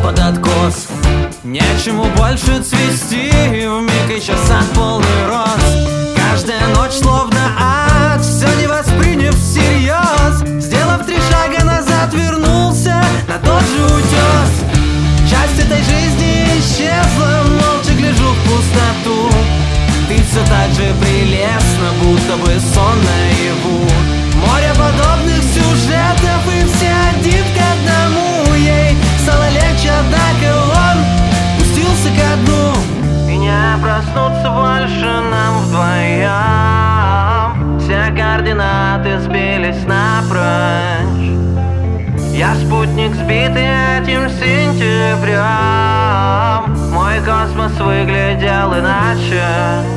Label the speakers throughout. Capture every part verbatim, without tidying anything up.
Speaker 1: под откос. Нечему больше цвести, вмиг еще сад полный роз. Каждая ночь словно ад, все не восприняв всерьез. Сделав три шага назад, вернулся на тот же утес. Часть этой жизни исчезла, молча гляжу в пустоту. Ты все так же прелестна, будто бы сон наяву. Море подобных сюжетов, и все один к одному. Ей стало легче, однако он пустился ко дну. И не проснуться больше нам вдвоем. Все координаты сбились напрочь. Я спутник, сбитый этим сентябрем. Мой космос выглядел иначе.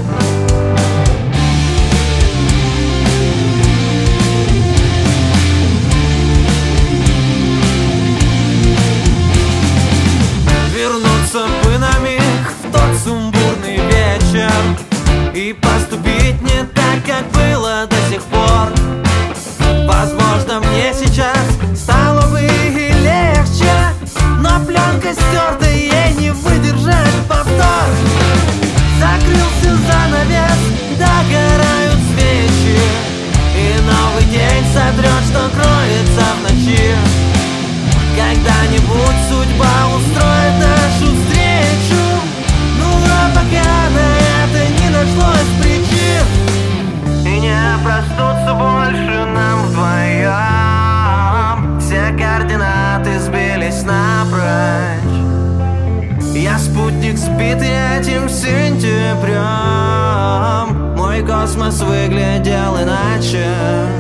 Speaker 1: Вернуться бы на миг в тот сумбурный вечер и поступить не так, как было до сих пор. Возможно, мне сейчас стало бы и легче, но пленка стерта, ей не выдержать повтор. Закрылся занавес, догорают свечи, и новый день сотрет, что кроется в ночи. Когда-нибудь судьба устроит нашу встречу, ну а пока на это не нашлось причин. И не проснуться больше нам вдвоем. Все координаты сбились напрочь. Я спутник, сбитый этим сентябрем. Мой космос выглядел иначе.